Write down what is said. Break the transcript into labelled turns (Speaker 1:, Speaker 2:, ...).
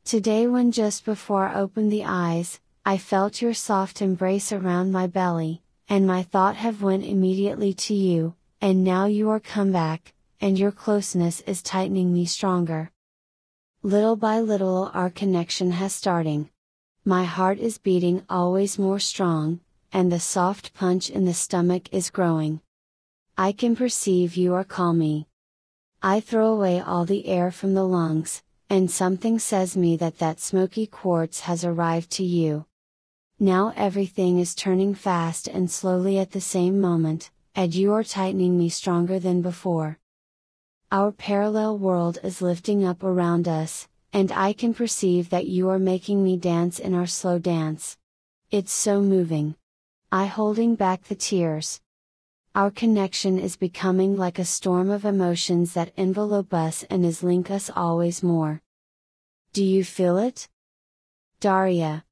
Speaker 1: Today, when just before I opened the eyes, I felt your soft embrace around my belly, and my thought have went immediately to you, and now you are come back, and your closeness is tightening me stronger. Little by little our connection has starting. My heart is beating always more strong, and the soft punch in the stomach is growing. I can perceive you are calm me. I throw away all the air from the lungs, and something says me that that smoky quartz has arrived to you. Now everything is turning fast and slowly at the same moment, and you are tightening me stronger than before. Our parallel world is lifting up around us, and I can perceive that you are making me dance in our slow dance. It's so moving. I holding back the tears. Our connection is becoming like a storm of emotions that envelope us and is link us always more. Do you feel it? Daria.